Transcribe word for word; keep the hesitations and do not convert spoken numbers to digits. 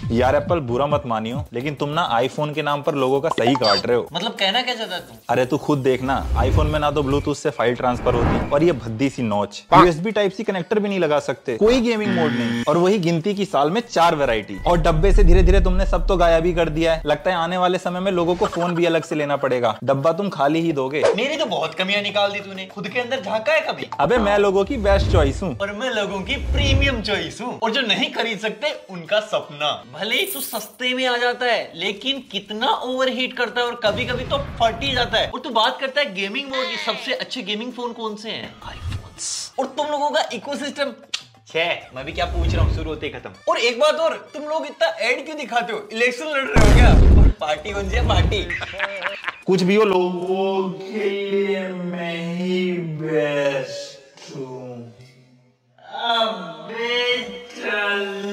यार एप्पल बुरा मत मानियो, लेकिन तुम ना आईफोन के नाम पर लोगों का सही काट रहे हो। मतलब कहना क्या चाहता तू? अरे तू खुद देखना, आईफोन में ना तो ब्लूटूथ से फाइल ट्रांसफर होती और ये भद्दी सी notch, USB type C connector भी नहीं लगा सकते, कोई गेमिंग मोड नहीं, और वही गिनती की साल में चार वैरायटी, और डब्बे से धीरे धीरे तुमने सब तो गायब ही कर दिया है। लगता है आने वाले समय में लोगों को फोन भी अलग से लेना पड़ेगा, डब्बा तुम खाली ही दोगे। मेरी तो बहुत कमियां निकाल दी तूने, खुद के अंदर झांका है कभी? अबे मैं लोगों की बेस्ट चॉइस हूँ, और मैं लोगों की प्रीमियम चॉइस हूँ, और जो नहीं खरीद सकते उनका सपना। भले ही तू सस्ते में आ जाता है, लेकिन कितना ओवरहीट करता है और कभी कभी तो फट ही जाता है। और तू बात करता है गेमिंग मोड की, सबसे अच्छे गेमिंग फोन कौन से हैं? आईफोन्स। और तुम लोगों का इकोसिस्टम, छे मैं भी क्या पूछ रहा हूँ, शुरू होते खत्म। और एक बात और, तुम लोग इतना एड क्यों दिखाते हो? इलेक्शन लड़ रहे हो क्या? और पार्टी कौन सी है? पार्टी कुछ भी हो, लोगों के लिए मैं ही बेस्ट हूँ। अबे चल